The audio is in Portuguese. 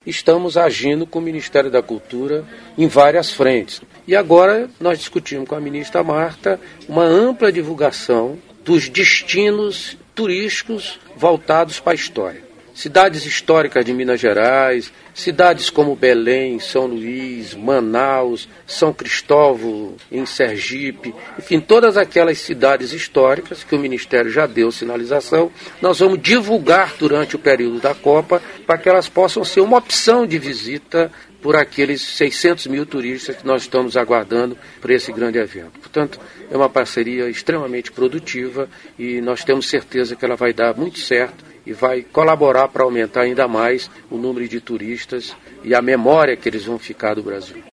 estamos agindo com o Ministério da Cultura em várias frentes. E agora nós discutimos com a ministra Marta uma ampla divulgação dos destinos turísticos voltados para a história. Cidades históricas de Minas Gerais, cidades como Belém, São Luís, Manaus, São Cristóvão, em Sergipe, enfim, todas aquelas cidades históricas que o Ministério já deu sinalização, nós vamos divulgar durante o período da Copa para que elas possam ser uma opção de visita por aqueles 600 mil turistas que nós estamos aguardando para esse grande evento. Portanto, é uma parceria extremamente produtiva e nós temos certeza que ela vai dar muito certo e vai colaborar para aumentar ainda mais o número de turistas e a memória que eles vão ficar do Brasil.